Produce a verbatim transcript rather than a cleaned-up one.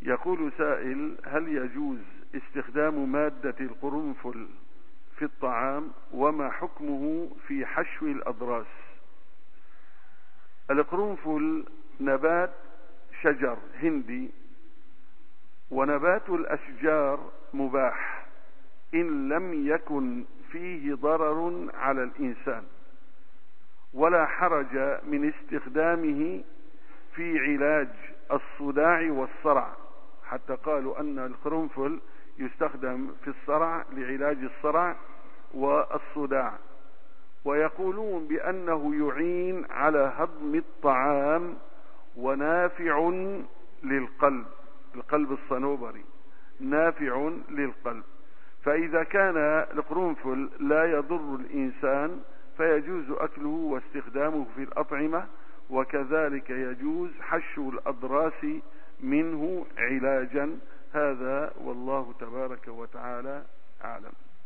يقول سائل: هل يجوز استخدام مادة القرنفل في الطعام؟ وما حكمه في حشو الأضراس؟ القرنفل نبات شجر هندي، ونبات الأشجار مباح إن لم يكن فيه ضرر على الإنسان، ولا حرج من استخدامه في علاج الصداع والصرع، حتى قالوا أن القرنفل يستخدم في الصرع لعلاج الصرع والصداع، ويقولون بأنه يعين على هضم الطعام ونافع للقلب، القلب الصنوبري نافع للقلب. فإذا كان القرنفل لا يضر الإنسان فيجوز أكله واستخدامه في الأطعمة، وكذلك يجوز حشو الأضراس منه علاجا. هذا والله تبارك وتعالى أعلم.